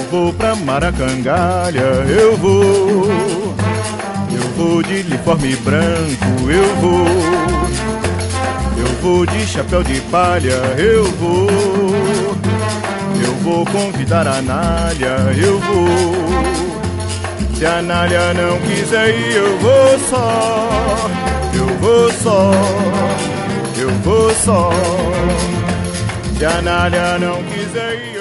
vou pra Maracangalha, eu vou de uniforme branco, eu vou de chapéu de palha, eu vou convidar a Nália, eu vou. Se a Nália não quiser ir, eu vou só, eu vou só, eu vou só. Se a Nália não quiser ir,